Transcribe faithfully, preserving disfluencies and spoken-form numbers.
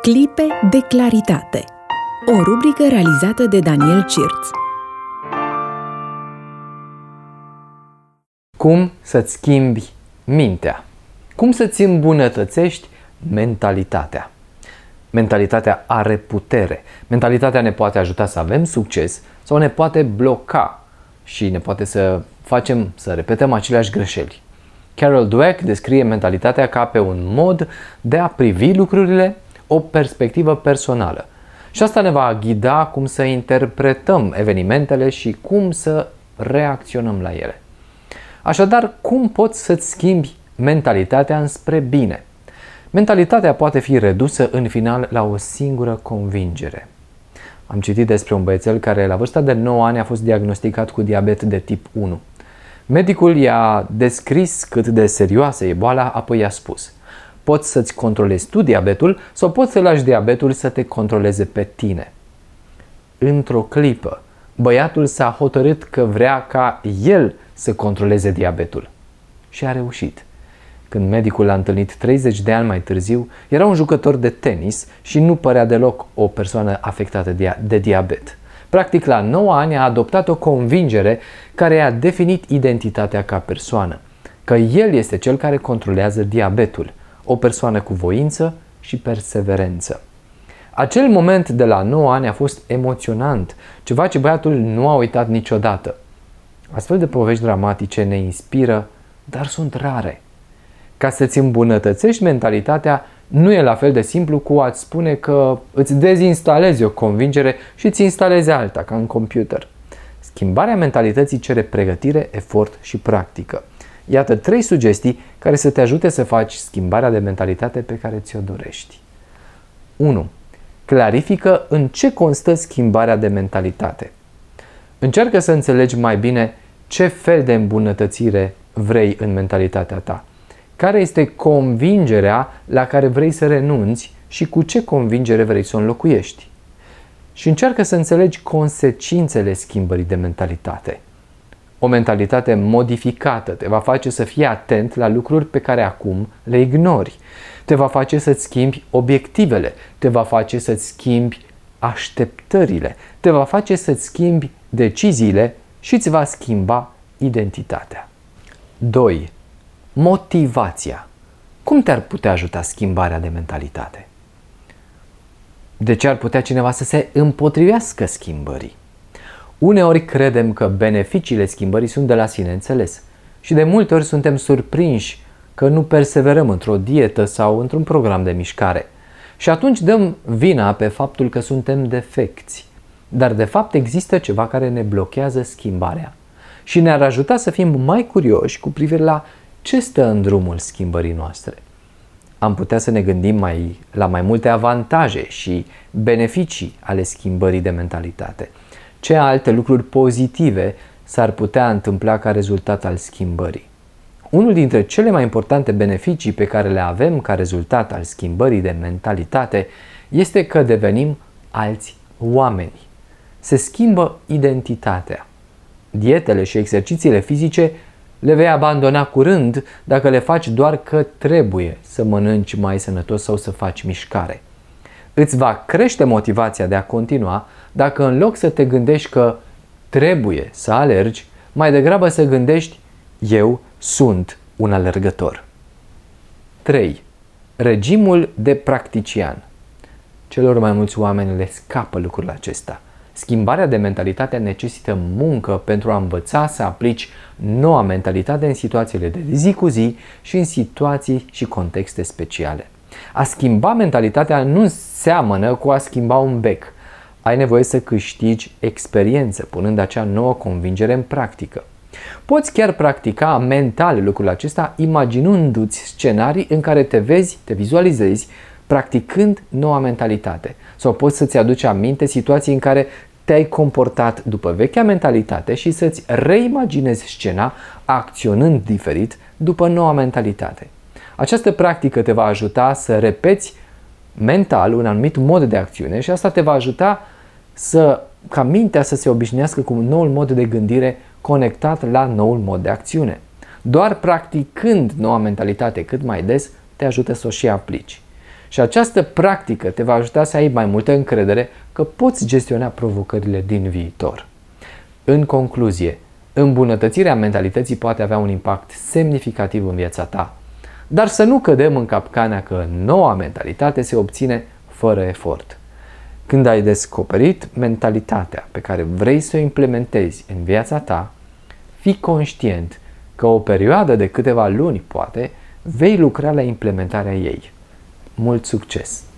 Clipe de claritate. O rubrică realizată de Daniel Cirț. Cum să-ți schimbi mintea? Cum să-ți îmbunătățești mentalitatea? Mentalitatea are putere. Mentalitatea ne poate ajuta să avem succes sau ne poate bloca și ne poate să facem să repetăm aceleași greșeli. Carol Dweck descrie mentalitatea ca pe un mod de a privi lucrurile, o perspectivă personală. Și asta ne va ghida cum să interpretăm evenimentele și cum să reacționăm la ele. Așadar, cum poți să-ți schimbi mentalitatea înspre bine? Mentalitatea poate fi redusă în final la o singură convingere. Am citit despre un băiețel care la vârsta de nouă ani a fost diagnosticat cu diabet de tip unu. Medicul i-a descris cât de serioasă e boala, apoi i-a spus: poți să-ți controlezi tu diabetul sau poți să lași diabetul să te controleze pe tine. Într-o clipă, băiatul s-a hotărât că vrea ca el să controleze diabetul. Și a reușit. Când medicul l-a întâlnit treizeci de ani mai târziu, era un jucător de tenis și nu părea deloc o persoană afectată de diabet. Practic, la nouă ani a adoptat o convingere care i-a definit identitatea ca persoană, că el este cel care controlează diabetul, o persoană cu voință și perseverență. Acel moment de la nouă ani a fost emoționant, ceva ce băiatul nu a uitat niciodată. Astfel de povești dramatice ne inspiră, dar sunt rare. Ca să-ți îmbunătățești mentalitatea, nu e la fel de simplu cu a-ți spune că îți dezinstalezi o convingere și îți instalezi alta, ca în computer. Schimbarea mentalității cere pregătire, efort și practică. Iată trei sugestii care să te ajute să faci schimbarea de mentalitate pe care ți-o dorești. unu. Clarifică în ce constă schimbarea de mentalitate. Încearcă să înțelegi mai bine ce fel de îmbunătățire vrei în mentalitatea ta. Care este convingerea la care vrei să renunți și cu ce convingere vrei să o înlocuiești. Și încearcă să înțelegi consecințele schimbării de mentalitate. O mentalitate modificată te va face să fii atent la lucruri pe care acum le ignori. Te va face să-ți schimbi obiectivele, te va face să-ți schimbi așteptările, te va face să-ți schimbi deciziile și îți va schimba identitatea. doi. Motivația. Cum te-ar putea ajuta schimbarea de mentalitate? De ce ar putea cineva să se împotrivească schimbării? Uneori credem că beneficiile schimbării sunt de la sine înțeles și de multe ori suntem surprinși că nu perseverăm într-o dietă sau într-un program de mișcare. Și atunci dăm vina pe faptul că suntem defecți. Dar de fapt există ceva care ne blochează schimbarea și ne-ar ajuta să fim mai curioși cu privire la ce stă în drumul schimbării noastre. Am putea să ne gândim mai, la mai multe avantaje și beneficii ale schimbării de mentalitate. Ce alte lucruri pozitive s-ar putea întâmpla ca rezultat al schimbării? Unul dintre cele mai importante beneficii pe care le avem ca rezultat al schimbării de mentalitate este că devenim alți oameni. Se schimbă identitatea. Dietele și exercițiile fizice le vei abandona curând dacă le faci doar că trebuie să mănânci mai sănătos sau să faci mișcare. Îți va crește motivația de a continua dacă în loc să te gândești că trebuie să alergi, mai degrabă să gândești: eu sunt un alergător. trei. Regimul de practician. Celor mai mulți oameni le scapă lucrul acesta. Schimbarea de mentalitate necesită muncă pentru a învăța să aplici noua mentalitate în situațiile de zi cu zi și în situații și contexte speciale. A schimba mentalitatea nu seamănă cu a schimba un bec. Ai nevoie să câștigi experiență, punând acea nouă convingere în practică. Poți chiar practica mental lucrul acesta imaginându-ți scenarii în care te vezi, te vizualizezi practicând noua mentalitate. Sau poți să-ți aduci aminte situații în care te-ai comportat după vechea mentalitate și să-ți reimaginezi scena acționând diferit după noua mentalitate. Această practică te va ajuta să repeți mental un anumit mod de acțiune și asta te va ajuta să, ca mintea să se obișnuiască cu un nou mod de gândire conectat la noul mod de acțiune. Doar practicând noua mentalitate cât mai des te ajută să o și aplici. Și această practică te va ajuta să ai mai multă încredere că poți gestiona provocările din viitor. În concluzie, îmbunătățirea mentalității poate avea un impact semnificativ în viața ta, dar să nu cădem în capcana că noua mentalitate se obține fără efort. Când ai descoperit mentalitatea pe care vrei să o implementezi în viața ta, fii conștient că o perioadă de câteva luni, poate, vei lucra la implementarea ei. Mult succes!